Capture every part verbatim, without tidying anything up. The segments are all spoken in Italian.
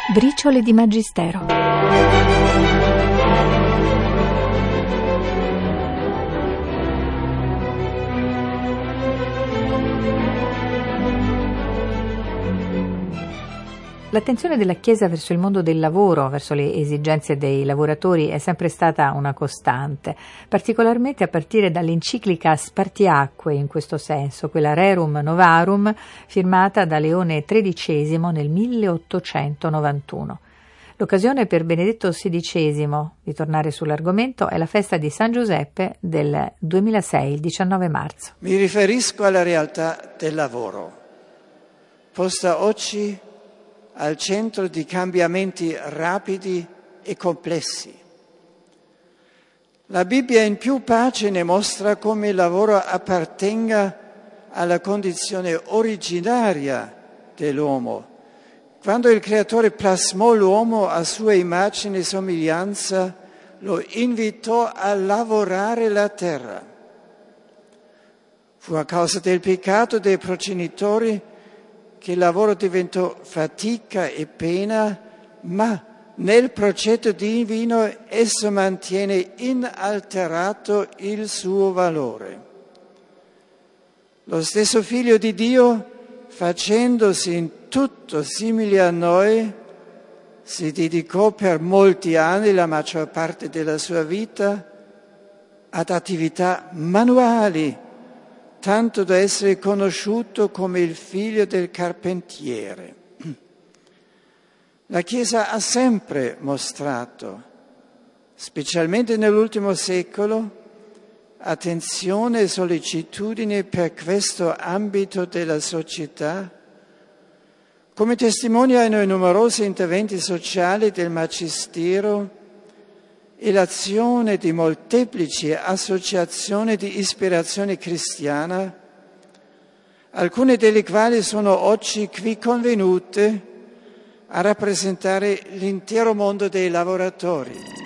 Briciole di Magistero. L'attenzione della Chiesa verso il mondo del lavoro, verso le esigenze dei lavoratori, è sempre stata una costante, particolarmente a partire dall'enciclica Spartiacque in questo senso, quella Rerum Novarum, firmata da Leone tredicesimo nel milleottocentonovantuno. L'occasione per Benedetto sedicesimo di tornare sull'argomento è la festa di San Giuseppe del duemilasei, il diciannove marzo. Mi riferisco alla realtà del lavoro, posta oggi al centro di cambiamenti rapidi e complessi. La Bibbia in più pagine mostra come il lavoro appartenga alla condizione originaria dell'uomo. Quando il Creatore plasmò l'uomo a sua immagine e somiglianza, lo invitò a lavorare la terra. Fu a causa del peccato dei progenitori che il lavoro diventò fatica e pena, ma nel progetto divino esso mantiene inalterato il suo valore. Lo stesso Figlio di Dio, facendosi in tutto simile a noi, si dedicò per molti anni, la maggior parte della sua vita, ad attività manuali, tanto da essere conosciuto come il figlio del carpentiere. La Chiesa ha sempre mostrato, specialmente nell'ultimo secolo, attenzione e sollecitudine per questo ambito della società, come testimoniano i numerosi interventi sociali del Magistero e l'azione di molteplici associazioni di ispirazione cristiana, alcune delle quali sono oggi qui convenute a rappresentare l'intero mondo dei lavoratori.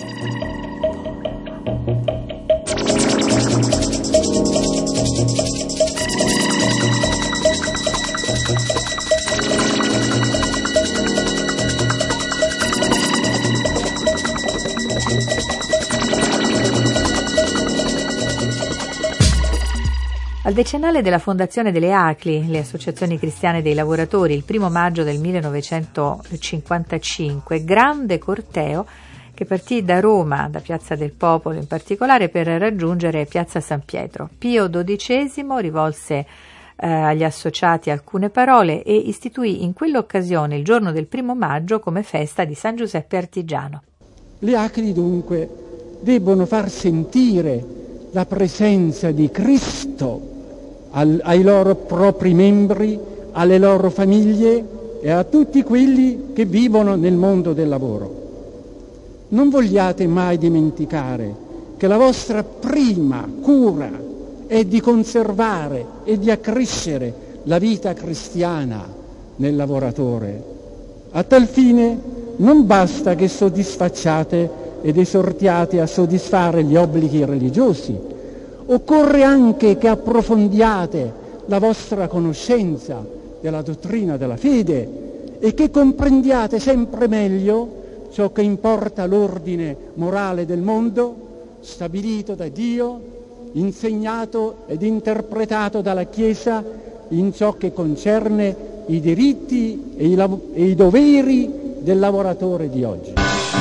Al decennale della fondazione delle A C L I, le Associazioni Cristiane dei Lavoratori, il primo maggio del millenovecentocinquantacinque, grande corteo che partì da Roma, da Piazza del Popolo in particolare, per raggiungere Piazza San Pietro. Pio dodicesimo rivolse eh, agli associati alcune parole e istituì in quell'occasione il giorno del primo maggio come festa di San Giuseppe Artigiano. Le A C L I dunque debbono far sentire la presenza di Cristo al, ai loro propri membri, alle loro famiglie e a tutti quelli che vivono nel mondo del lavoro. Non vogliate mai dimenticare che la vostra prima cura è di conservare e di accrescere la vita cristiana nel lavoratore. A tal fine non basta che soddisfacciate ed esortiate a soddisfare gli obblighi religiosi, occorre anche che approfondiate la vostra conoscenza della dottrina della fede e che comprendiate sempre meglio ciò che importa l'ordine morale del mondo, stabilito da Dio, insegnato ed interpretato dalla Chiesa in ciò che concerne i diritti e i, lav- e i doveri del lavoratore di oggi.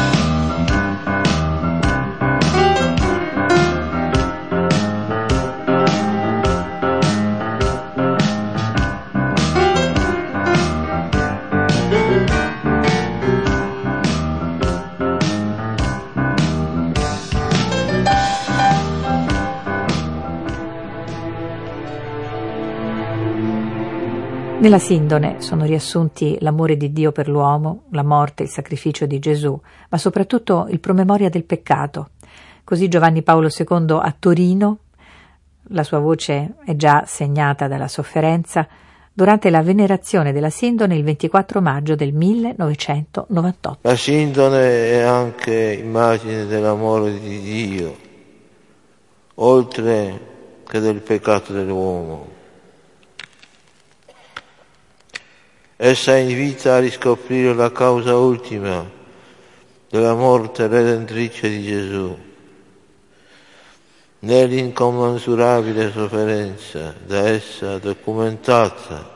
Nella Sindone sono riassunti l'amore di Dio per l'uomo, la morte, il sacrificio di Gesù, ma soprattutto il promemoria del peccato. Così Giovanni Paolo secondo a Torino, la sua voce è già segnata dalla sofferenza, durante la venerazione della Sindone il ventiquattro maggio del millenovecentonovantotto. La Sindone è anche immagine dell'amore di Dio, oltre che del peccato dell'uomo. Essa invita a riscoprire la causa ultima della morte redentrice di Gesù, nell'incommensurabile sofferenza da essa documentata,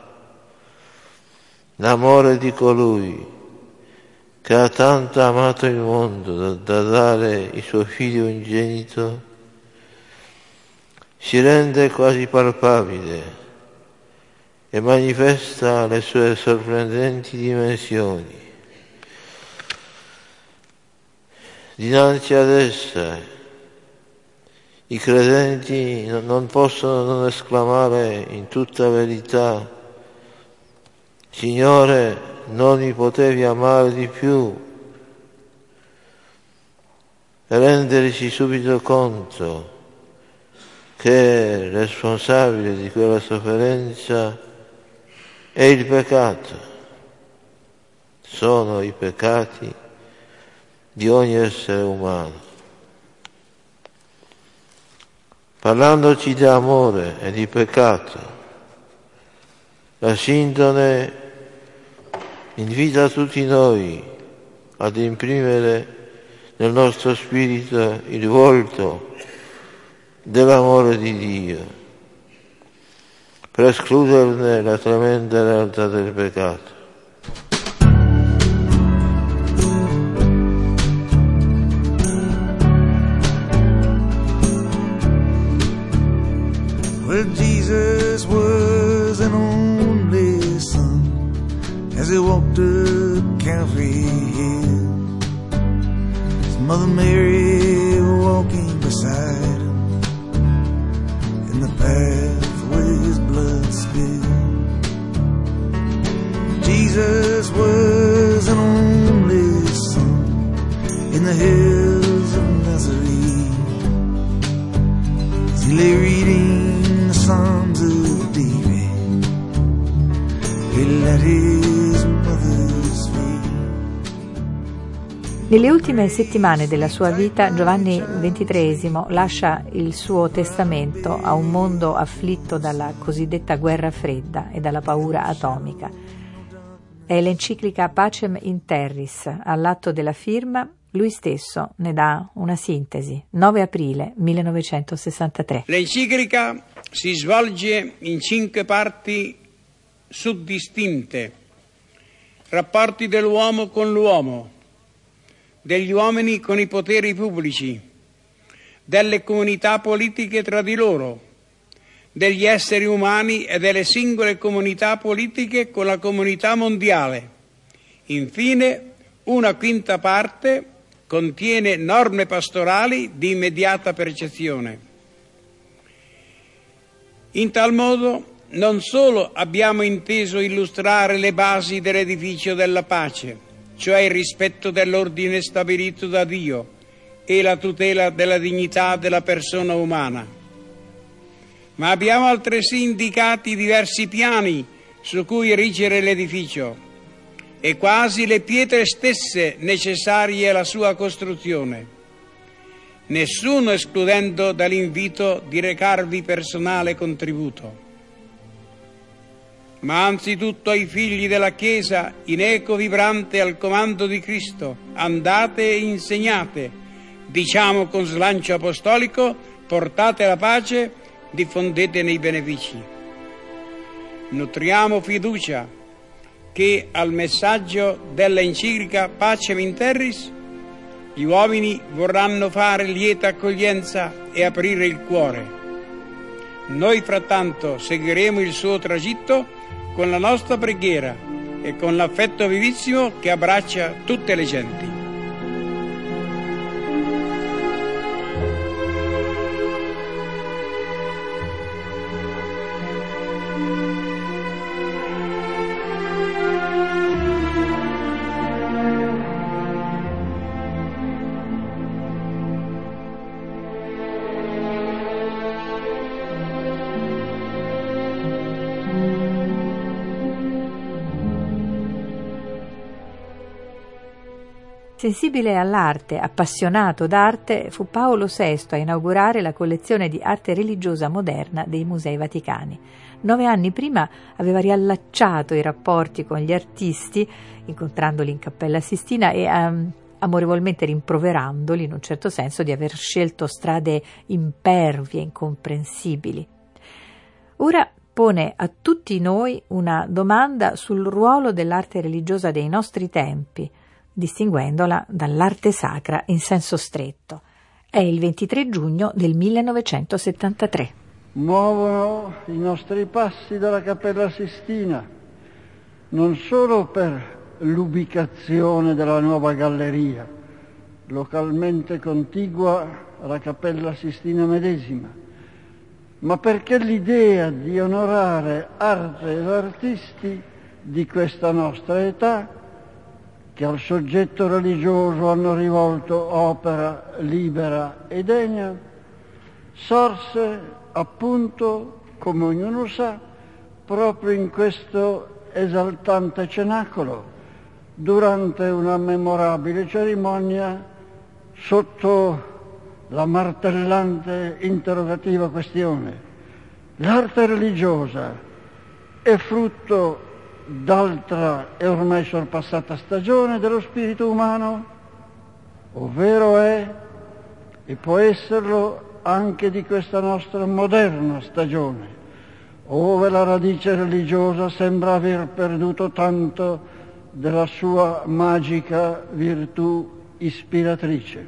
l'amore di colui che ha tanto amato il mondo da, da dare il suo figlio ingenito, si rende quasi palpabile e manifesta le sue sorprendenti dimensioni. Dinanzi ad essa i credenti non possono non esclamare in tutta verità: Signore, non mi potevi amare di più? E rendersi subito conto che responsabile di quella sofferenza è il peccato, sono i peccati di ogni essere umano. Parlandoci di amore e di peccato, la sindone invita tutti noi ad imprimere nel nostro spirito il volto dell'amore di Dio, per escluderne la tremenda realtà del peccato. Well, Jesus was an only son as he walked up Calvary Hill. His mother Mary walking beside him in the path where his blood spilled. Jesus was an only son in the hills of Nazareth as he lay reading the Psalms of David. He let his mother's feet. Nelle ultime settimane della sua vita Giovanni ventitreesimo lascia il suo testamento a un mondo afflitto dalla cosiddetta guerra fredda e dalla paura atomica. È l'enciclica Pacem in Terris. All'atto della firma lui stesso ne dà una sintesi. nove aprile millenovecentosessantatré. L'enciclica si svolge in cinque parti suddistinte: rapporti dell'uomo con l'uomo, degli uomini con i poteri pubblici, delle comunità politiche tra di loro, degli esseri umani e delle singole comunità politiche con la comunità mondiale. Infine, una quinta parte contiene norme pastorali di immediata percezione. In tal modo, non solo abbiamo inteso illustrare le basi dell'edificio della pace, cioè il rispetto dell'ordine stabilito da Dio e la tutela della dignità della persona umana, ma abbiamo altresì indicati diversi piani su cui erigere l'edificio e quasi le pietre stesse necessarie alla sua costruzione, nessuno escludendo dall'invito di recarvi personale contributo. Ma anzitutto ai figli della Chiesa, in eco vibrante al comando di Cristo, andate e insegnate, diciamo con slancio apostolico, portate la pace, diffondetene i benefici. Nutriamo fiducia che al messaggio dell'enciclica Pacem in Terris gli uomini vorranno fare lieta accoglienza e aprire il cuore. Noi frattanto seguiremo il suo tragitto con la nostra preghiera e con l'affetto vivissimo che abbraccia tutte le genti. Sensibile all'arte, appassionato d'arte, fu Paolo sesto a inaugurare la collezione di arte religiosa moderna dei Musei Vaticani. Nove anni prima aveva riallacciato i rapporti con gli artisti, incontrandoli in Cappella Sistina e um, amorevolmente rimproverandoli, in un certo senso, di aver scelto strade impervie, incomprensibili. Ora pone a tutti noi una domanda sul ruolo dell'arte religiosa dei nostri tempi, distinguendola dall'arte sacra in senso stretto. È il ventitré giugno del millenovecentosettantatré. Muovono i nostri passi dalla Cappella Sistina, non solo per l'ubicazione della nuova galleria, localmente contigua alla Cappella Sistina medesima, ma perché l'idea di onorare arte ed artisti di questa nostra età, che al soggetto religioso hanno rivolto opera libera e degna, sorse appunto, come ognuno sa, proprio in questo esaltante cenacolo, durante una memorabile cerimonia sotto la martellante interrogativa questione: l'arte religiosa è frutto d'altra e ormai sorpassata stagione dello spirito umano, ovvero è e può esserlo anche di questa nostra moderna stagione, ove la radice religiosa sembra aver perduto tanto della sua magica virtù ispiratrice.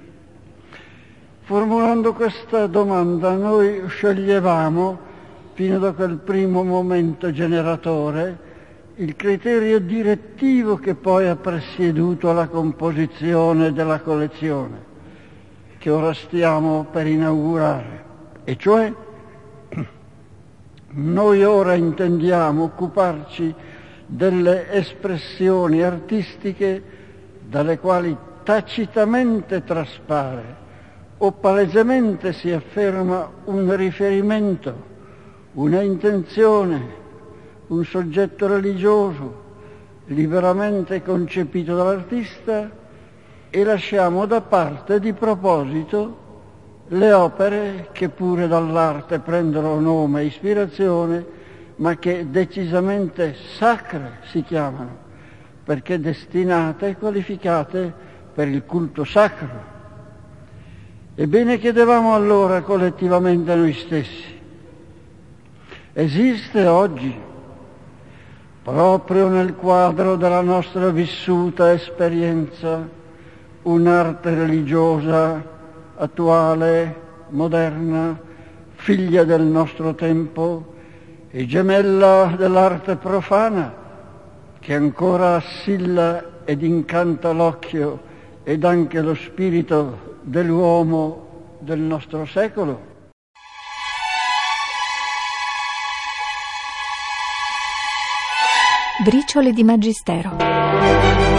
Formulando questa domanda noi sceglievamo, fino da quel primo momento generatore, il criterio direttivo che poi ha presieduto alla composizione della collezione, che ora stiamo per inaugurare, e cioè noi ora intendiamo occuparci delle espressioni artistiche dalle quali tacitamente traspare o palesemente si afferma un riferimento, una intenzione, un soggetto religioso liberamente concepito dall'artista, e lasciamo da parte di proposito le opere che pure dall'arte prendono nome e ispirazione, ma che decisamente sacre si chiamano, perché destinate e qualificate per il culto sacro. Ebbene, chiedevamo allora collettivamente a noi stessi: esiste oggi, proprio nel quadro della nostra vissuta esperienza, un'arte religiosa attuale, moderna, figlia del nostro tempo e gemella dell'arte profana, che ancora assilla ed incanta l'occhio ed anche lo spirito dell'uomo del nostro secolo? Briciole di Magistero.